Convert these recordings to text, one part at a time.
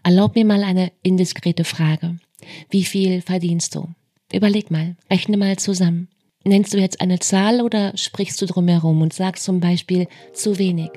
Erlaub mir mal eine indiskrete Frage. Wie viel verdienst du? Überleg mal, rechne mal zusammen. Nennst du jetzt eine Zahl oder sprichst du drumherum und sagst zum Beispiel zu wenig?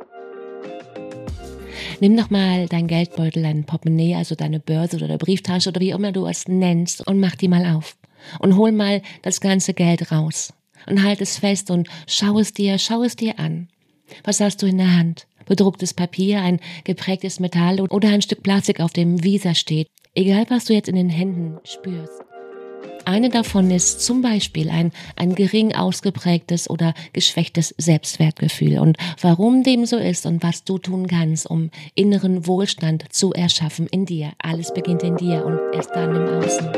Nimm doch mal dein Geldbeutel, dein Portemonnaie, also deine Börse oder Brieftasche oder wie immer du es nennst und mach die mal auf. Und hol mal das ganze Geld raus. Und halt es fest und schau es dir an. Was hast du in der Hand? Bedrucktes Papier, ein geprägtes Metall oder ein Stück Plastik, auf dem Visa steht. Egal, was du jetzt in den Händen spürst. Eine davon ist zum Beispiel ein gering ausgeprägtes oder geschwächtes Selbstwertgefühl. Und warum dem so ist und was du tun kannst, um inneren Wohlstand zu erschaffen in dir. Alles beginnt in dir und erst dann im Außen.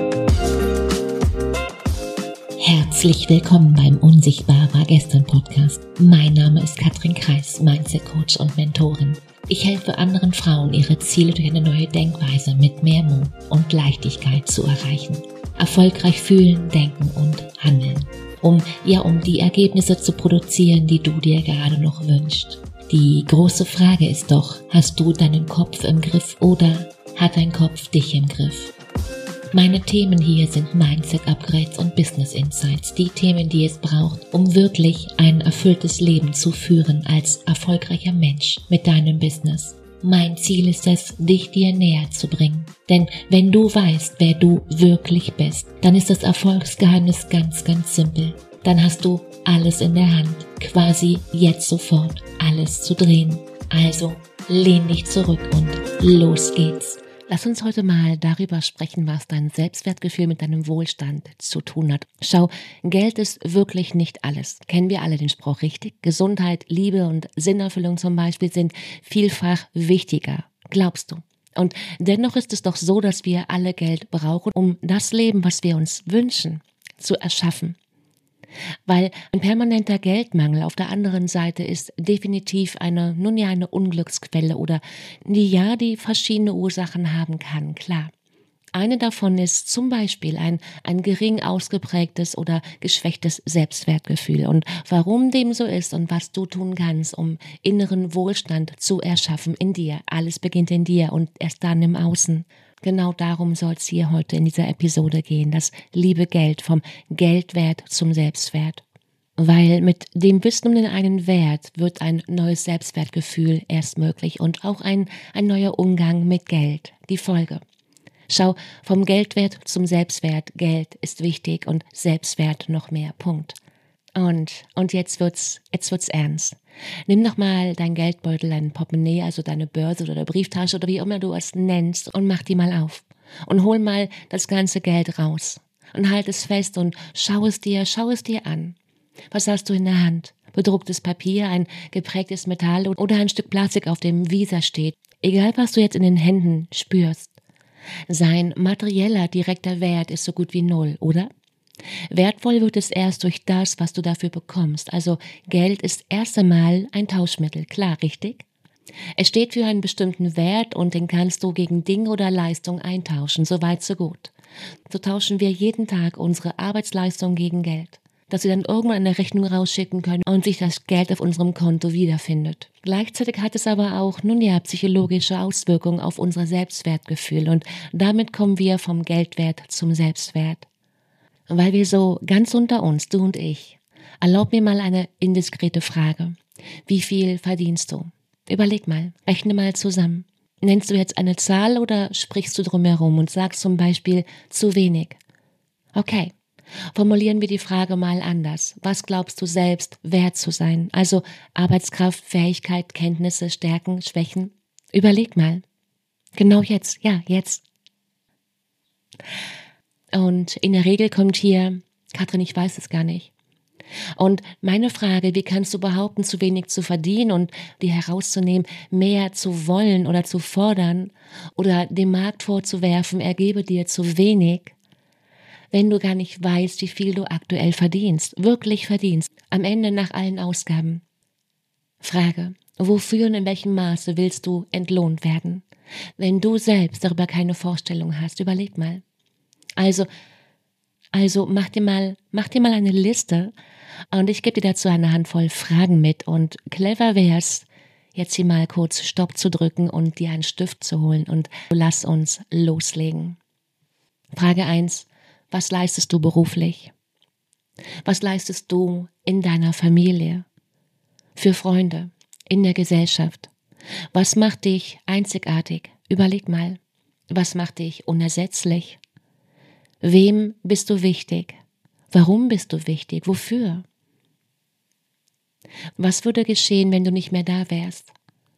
Herzlich willkommen beim Unsichtbar war gestern Podcast. Mein Name ist Katrin Kreis, Mindset Coach und Mentorin. Ich helfe anderen Frauen, ihre Ziele durch eine neue Denkweise mit mehr Mut und Leichtigkeit zu erreichen. Erfolgreich fühlen, denken und handeln. Um die Ergebnisse zu produzieren, die du dir gerade noch wünschst. Die große Frage ist doch, hast du deinen Kopf im Griff oder hat dein Kopf dich im Griff? Meine Themen hier sind Mindset-Upgrades und Business Insights, die Themen, die es braucht, um wirklich ein erfülltes Leben zu führen als erfolgreicher Mensch mit deinem Business. Mein Ziel ist es, dich dir näher zu bringen. Denn wenn du weißt, wer du wirklich bist, dann ist das Erfolgsgeheimnis ganz, ganz simpel. Dann hast du alles in der Hand, quasi jetzt sofort alles zu drehen. Also lehn dich zurück und los geht's. Lass uns heute mal darüber sprechen, was dein Selbstwertgefühl mit deinem Wohlstand zu tun hat. Schau, Geld ist wirklich nicht alles. Kennen wir alle den Spruch, richtig? Gesundheit, Liebe und Sinnerfüllung zum Beispiel sind vielfach wichtiger. Glaubst du? Und dennoch ist es doch so, dass wir alle Geld brauchen, um das Leben, was wir uns wünschen, zu erschaffen. Weil ein permanenter Geldmangel auf der anderen Seite ist definitiv eine Unglücksquelle oder die verschiedene Ursachen haben kann, klar. Eine davon ist zum Beispiel ein gering ausgeprägtes oder geschwächtes Selbstwertgefühl. Und warum dem so ist und was du tun kannst, um inneren Wohlstand zu erschaffen in dir. Alles beginnt in dir und erst dann im Außen. Genau darum soll es hier heute in dieser Episode gehen, das liebe Geld, vom Geldwert zum Selbstwert. Weil mit dem Wissen um den eigenen Wert wird ein neues Selbstwertgefühl erst möglich und auch ein neuer Umgang mit Geld, die Folge. Schau, vom Geldwert zum Selbstwert, Geld ist wichtig und Selbstwert noch mehr, Punkt. Und jetzt wird's ernst. Nimm doch mal dein Geldbeutel, dein Portemonnaie, also deine Börse oder Brieftasche oder wie immer du es nennst und mach die mal auf. Und hol mal das ganze Geld raus. Und halt es fest und schau es dir an. Was hast du in der Hand? Bedrucktes Papier, ein geprägtes Metall oder ein Stück Plastik, auf dem Visa steht. Egal, was du jetzt in den Händen spürst. Sein materieller, direkter Wert ist so gut wie null, oder? Wertvoll wird es erst durch das, was du dafür bekommst. Also Geld ist erst einmal ein Tauschmittel, klar, richtig? Es steht für einen bestimmten Wert und den kannst du gegen Dinge oder Leistung eintauschen, so weit, so gut. So tauschen wir jeden Tag unsere Arbeitsleistung gegen Geld, dass wir dann irgendwann eine Rechnung rausschicken können und sich das Geld auf unserem Konto wiederfindet. Gleichzeitig hat es aber auch, psychologische Auswirkungen auf unser Selbstwertgefühl und damit kommen wir vom Geldwert zum Selbstwert. Weil wir so ganz unter uns, du und ich, erlaub mir mal eine indiskrete Frage. Wie viel verdienst du? Überleg mal, rechne mal zusammen. Nennst du jetzt eine Zahl oder sprichst du drumherum und sagst zum Beispiel zu wenig? Okay, formulieren wir die Frage mal anders. Was glaubst du selbst wert zu sein? Also Arbeitskraft, Fähigkeit, Kenntnisse, Stärken, Schwächen? Überleg mal. Genau jetzt, ja, jetzt. Und in der Regel kommt hier, Katrin, ich weiß es gar nicht. Und meine Frage, wie kannst du behaupten, zu wenig zu verdienen und dir herauszunehmen, mehr zu wollen oder zu fordern oder dem Markt vorzuwerfen, er gebe dir zu wenig, wenn du gar nicht weißt, wie viel du aktuell verdienst, wirklich verdienst, am Ende nach allen Ausgaben. Frage, wofür und in welchem Maße willst du entlohnt werden? Wenn du selbst darüber keine Vorstellung hast, überleg mal. Also mach dir mal eine Liste und ich gebe dir dazu eine Handvoll Fragen mit und clever wär's, jetzt hier mal kurz Stopp zu drücken und dir einen Stift zu holen und lass uns loslegen. Frage 1. Was leistest du beruflich? Was leistest du in deiner Familie? Für Freunde? In der Gesellschaft? Was macht dich einzigartig? Überleg mal. Was macht dich unersetzlich? Wem bist du wichtig? Warum bist du wichtig? Wofür? Was würde geschehen, wenn du nicht mehr da wärst?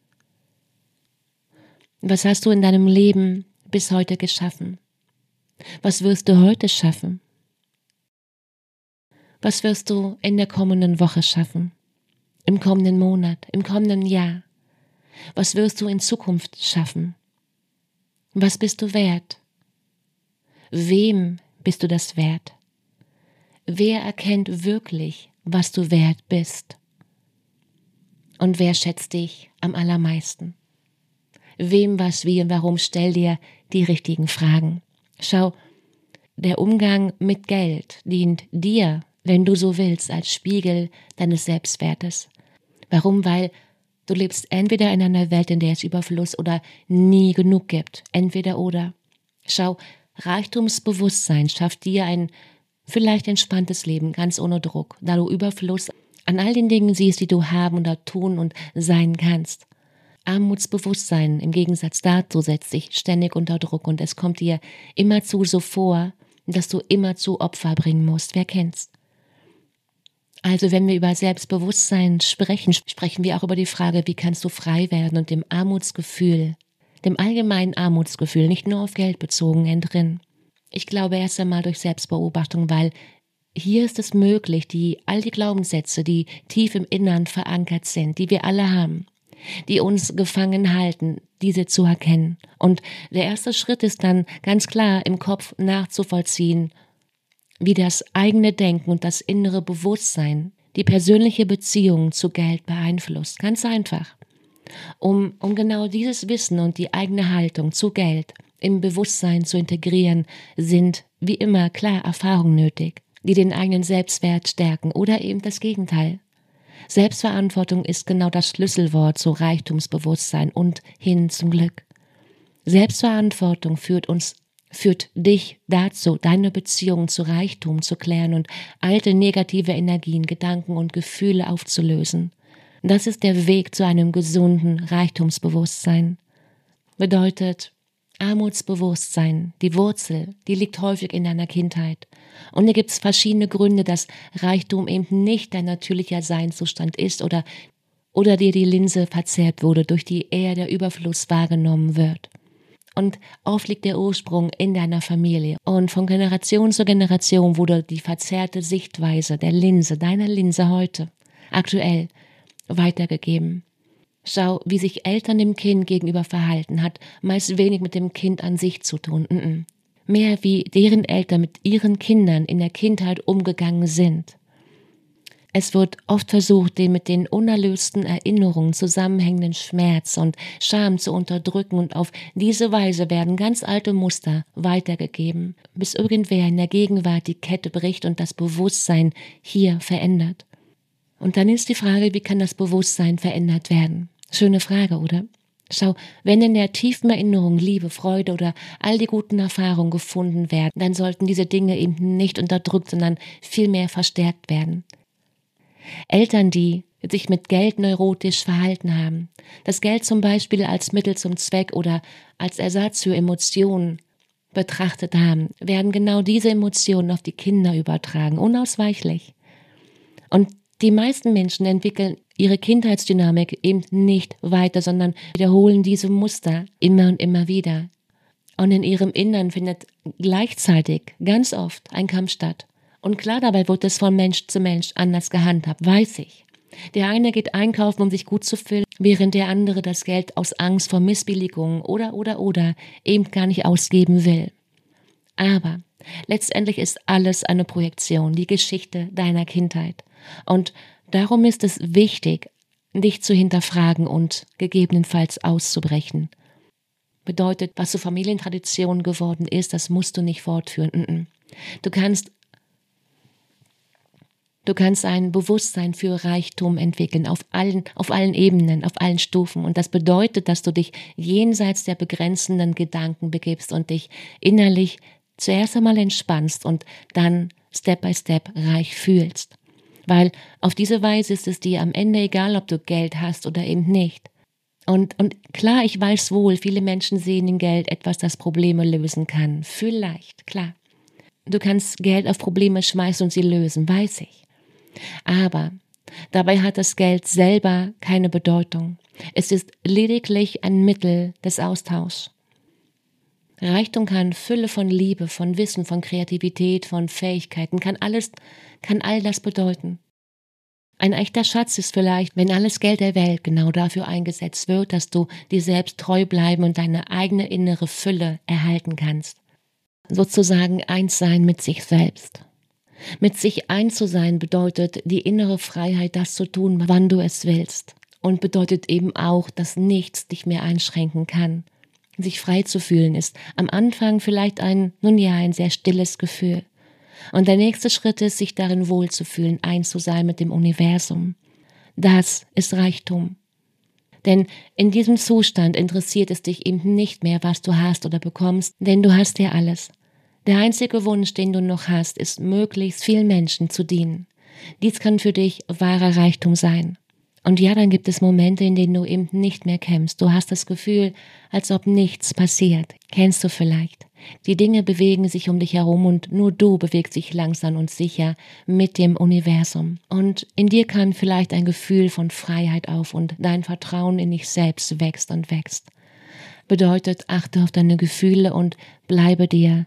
Was hast du in deinem Leben bis heute geschaffen? Was wirst du heute schaffen? Was wirst du in der kommenden Woche schaffen? Im kommenden Monat? Im kommenden Jahr? Was wirst du in Zukunft schaffen? Was bist du wert? Wem bist du das wert? Wer erkennt wirklich, was du wert bist? Und wer schätzt dich am allermeisten? Wem, was, wie und warum? Stell dir die richtigen Fragen. Schau, der Umgang mit Geld dient dir, wenn du so willst, als Spiegel deines Selbstwertes. Warum? Weil du lebst entweder in einer Welt, in der es Überfluss oder nie genug gibt. Entweder oder. Schau, Reichtumsbewusstsein schafft dir ein vielleicht entspanntes Leben, ganz ohne Druck, da du Überfluss an all den Dingen siehst, die du haben oder tun und sein kannst. Armutsbewusstsein im Gegensatz dazu setzt dich ständig unter Druck und es kommt dir immerzu so vor, dass du immerzu Opfer bringen musst. Wer kennt's? Also wenn wir über Selbstbewusstsein sprechen, sprechen wir auch über die Frage, wie kannst du frei werden und dem Armutsgefühl, dem allgemeinen Armutsgefühl, nicht nur auf Geld bezogen, entrinnen. Ich glaube erst einmal durch Selbstbeobachtung, weil hier ist es möglich, all die Glaubenssätze, die tief im Innern verankert sind, die wir alle haben, die uns gefangen halten, diese zu erkennen. Und der erste Schritt ist dann ganz klar im Kopf nachzuvollziehen, wie das eigene Denken und das innere Bewusstsein die persönliche Beziehung zu Geld beeinflusst. Ganz einfach. Um genau dieses Wissen und die eigene Haltung zu Geld im Bewusstsein zu integrieren, sind wie immer klar Erfahrungen nötig, die den eigenen Selbstwert stärken oder eben das Gegenteil. Selbstverantwortung ist genau das Schlüsselwort zu Reichtumsbewusstsein und hin zum Glück. Selbstverantwortung führt dich dazu, deine Beziehung zu Reichtum zu klären und alte negative Energien, Gedanken und Gefühle aufzulösen. Das ist der Weg zu einem gesunden Reichtumsbewusstsein. Bedeutet, Armutsbewusstsein, die Wurzel, die liegt häufig in deiner Kindheit. Und hier gibt es verschiedene Gründe, dass Reichtum eben nicht dein natürlicher Seinszustand ist oder dir die Linse verzerrt wurde, durch die eher der Überfluss wahrgenommen wird. Und oft liegt der Ursprung in deiner Familie. Und von Generation zu Generation wurde die verzerrte Sichtweise der Linse, deiner Linse heute, aktuell, weitergegeben. Schau, wie sich Eltern dem Kind gegenüber verhalten, hat meist wenig mit dem Kind an sich zu tun. Mehr wie deren Eltern mit ihren Kindern in der Kindheit umgegangen sind. Es wird oft versucht, den mit den unerlösten Erinnerungen zusammenhängenden Schmerz und Scham zu unterdrücken und auf diese Weise werden ganz alte Muster weitergegeben, bis irgendwer in der Gegenwart die Kette bricht und das Bewusstsein hier verändert. Und dann ist die Frage, wie kann das Bewusstsein verändert werden? Schöne Frage, oder? Schau, wenn in der tiefen Erinnerung Liebe, Freude oder all die guten Erfahrungen gefunden werden, dann sollten diese Dinge eben nicht unterdrückt, sondern vielmehr verstärkt werden. Eltern, die sich mit Geld neurotisch verhalten haben, das Geld zum Beispiel als Mittel zum Zweck oder als Ersatz für Emotionen betrachtet haben, werden genau diese Emotionen auf die Kinder übertragen, unausweichlich. Und die meisten Menschen entwickeln ihre Kindheitsdynamik eben nicht weiter, sondern wiederholen diese Muster immer und immer wieder. Und in ihrem Innern findet gleichzeitig ganz oft ein Kampf statt. Und klar, dabei wird es von Mensch zu Mensch anders gehandhabt, weiß ich. Der eine geht einkaufen, um sich gut zu fühlen, während der andere das Geld aus Angst vor Missbilligungen oder eben gar nicht ausgeben will. Aber letztendlich ist alles eine Projektion, die Geschichte deiner Kindheit. Und darum ist es wichtig, dich zu hinterfragen und gegebenenfalls auszubrechen. Bedeutet, was zur Familientradition geworden ist, das musst du nicht fortführen. Du kannst Du kannst ein Bewusstsein für Reichtum entwickeln, auf allen Ebenen, auf allen Stufen. Und das bedeutet, dass du dich jenseits der begrenzenden Gedanken begibst und dich innerlich zuerst einmal entspannst und dann Step by Step reich fühlst. Weil auf diese Weise ist es dir am Ende egal, ob du Geld hast oder eben nicht. Und klar, ich weiß wohl, viele Menschen sehen in Geld etwas, das Probleme lösen kann. Vielleicht, klar. Du kannst Geld auf Probleme schmeißen und sie lösen, weiß ich. Aber dabei hat das Geld selber keine Bedeutung. Es ist lediglich ein Mittel des Austauschs. Reichtum kann Fülle von Liebe, von Wissen, von Kreativität, von Fähigkeiten, kann all das bedeuten. Ein echter Schatz ist vielleicht, wenn alles Geld der Welt genau dafür eingesetzt wird, dass du dir selbst treu bleiben und deine eigene innere Fülle erhalten kannst. Sozusagen eins sein mit sich selbst. Mit sich eins zu sein bedeutet die innere Freiheit, das zu tun, wann du es willst. Und bedeutet eben auch, dass nichts dich mehr einschränken kann. Sich frei zu fühlen ist am Anfang vielleicht ein sehr stilles Gefühl. Und der nächste Schritt ist, sich darin wohlzufühlen, eins zu sein mit dem Universum. Das ist Reichtum. Denn in diesem Zustand interessiert es dich eben nicht mehr, was du hast oder bekommst, denn du hast ja alles. Der einzige Wunsch, den du noch hast, ist, möglichst vielen Menschen zu dienen. Dies kann für dich wahrer Reichtum sein. Und ja, dann gibt es Momente, in denen du eben nicht mehr kämpfst. Du hast das Gefühl, als ob nichts passiert. Kennst du vielleicht? Die Dinge bewegen sich um dich herum und nur du bewegst dich langsam und sicher mit dem Universum. Und in dir kann vielleicht ein Gefühl von Freiheit auf und dein Vertrauen in dich selbst wächst und wächst. Bedeutet, achte auf deine Gefühle und bleibe dir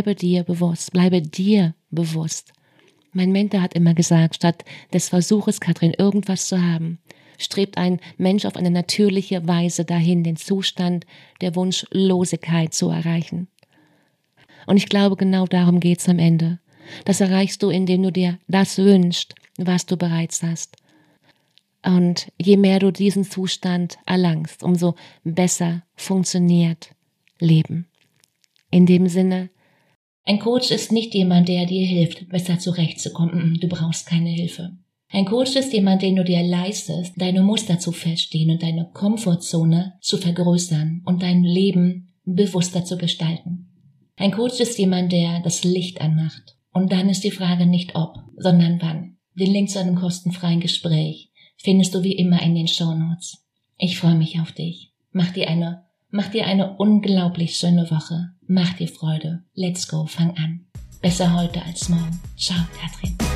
bewusst. Mein Mentor hat immer gesagt, statt des Versuches, Katrin, irgendwas zu haben, strebt ein Mensch auf eine natürliche Weise dahin, den Zustand der Wunschlosigkeit zu erreichen. Und ich glaube, genau darum geht's am Ende. Das erreichst du, indem du dir das wünschst, was du bereits hast. Und je mehr du diesen Zustand erlangst, umso besser funktioniert Leben. In dem Sinne, ein Coach ist nicht jemand, der dir hilft, besser zurechtzukommen. Du brauchst keine Hilfe. Ein Coach ist jemand, den du dir leistest, deine Muster zu verstehen und deine Komfortzone zu vergrößern und dein Leben bewusster zu gestalten. Ein Coach ist jemand, der das Licht anmacht. Und dann ist die Frage nicht ob, sondern wann. Den Link zu einem kostenfreien Gespräch findest du wie immer in den Shownotes. Ich freue mich auf dich. Mach dir eine unglaublich schöne Woche. Mach dir Freude. Let's go, fang an. Besser heute als morgen. Ciao, Katrin.